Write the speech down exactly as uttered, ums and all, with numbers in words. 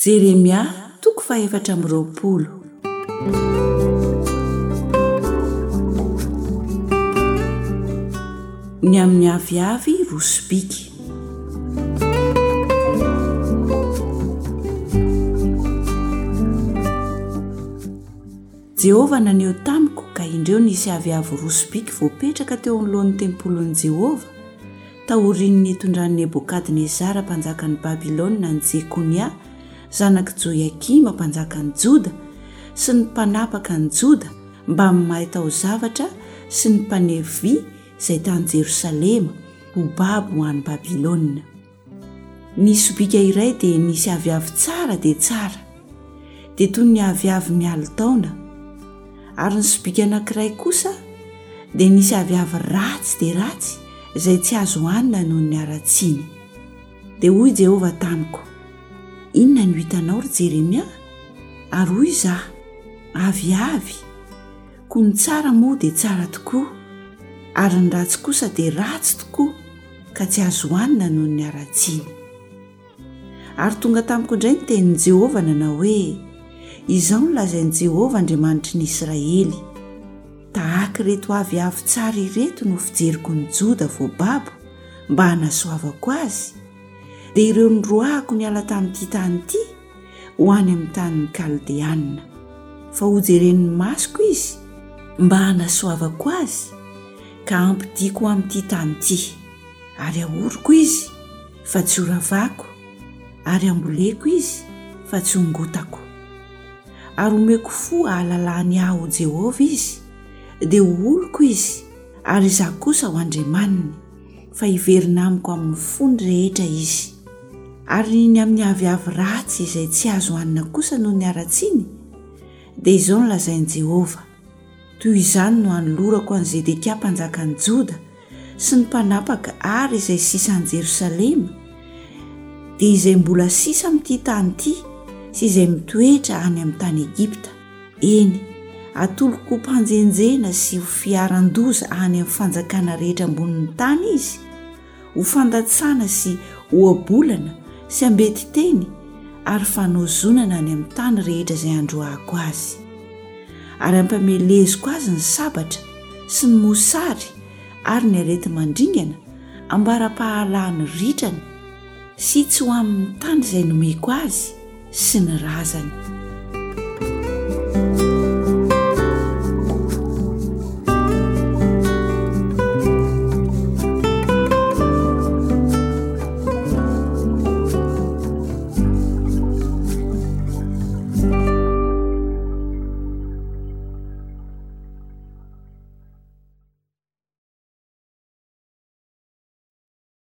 Jeremia toko faefatra amby roapolo. Ny amin'ny aviavy rosobiky. Jehovah naneo tamiko ka indreo nisy aviavy rosobiky voapetraka teo anoloan'ny tempolon'i Jehovah taorian'ny hitondran'i Nebokadnezara mpanjakan'ny Babilôna ny Jekonia zanaka Joiakima mpanjakan'i Joda sy ny mpanapaka ny Joda mba mahay tao zavatra sy ny mpanevy izay tany Jerosalema ho babo ho an'ny Babilôna. Ny sobika iray dia nisy aviavy tsara dia tsara, dia toy ny aviavy mialo taona, ary ny sobika anankiray kosa dia nisy aviavy ratsy dia ratsy izay tsy azo hohanina noho ny aratsiny. Dia hoy Jehovah tamiko, inona no hitanao ry Jeremia? Ary hoy izaho, aviavy, koa ny tsara moa dia tsara tokoa, ary ny ratsy kosa dia ratsy tokoa ka tsy azo hohanina noho ny aratsiny. Ary tonga tamiko indray ny tenin'i Jehovah nanao hoe, izao no lazain'i Jehovah Andriamanitry ny Israely, tahaka ireto aviavy tsara ireto no fijeriko ny Joda voababo mba hanasoavako azy, dia ireo noroahako niala tamin'ity tany ity ho any amin'ny tanin'ny Kaldeanina, fa ho jeren'ny masoko izy mba hanasoavako azy ka ampidiko amin'ity tany ity, ary ahoriko izy fa tsy horavako, ary amboleko izy fa tsy hongotako. Ary omeko fo ahalalany aho ho Jehovah izy, dia ho oloko izy, ary izaho kosa ho Andriamaniny, fa hiverina amiko amin'ny fony rehetra izy. Ary ny amin'ny aviavy ratsy izay tsy azo hanina kosa noho ny aratsiny, dia izao no lazain'i Jehovah, toy izany no hanolorako an'i Zedekia mpanjakan'i Joda sy ny mpanapaka ary izay sisa any Jerosalema, dia izay mbola sisa amin'ity tany ity sy izay mitoetra any amin'ny tany Egipta. Eny, atoloko mpanjenjena sy ho fiaran-doza any amin'ny fanjakana rehetra ambonin'ny tany izy, ho fandatsana sy ho abolana sy ambety teny ary fanozonana any amin'ny tany rehetra izay androahako azy. Ary ampameleziko azy ny sabatra sy ny mosary ary ny arety mandringana ambara-pahalany ritrany sy tsy ho amin'ny tany izay nomeko azy sy ny razany.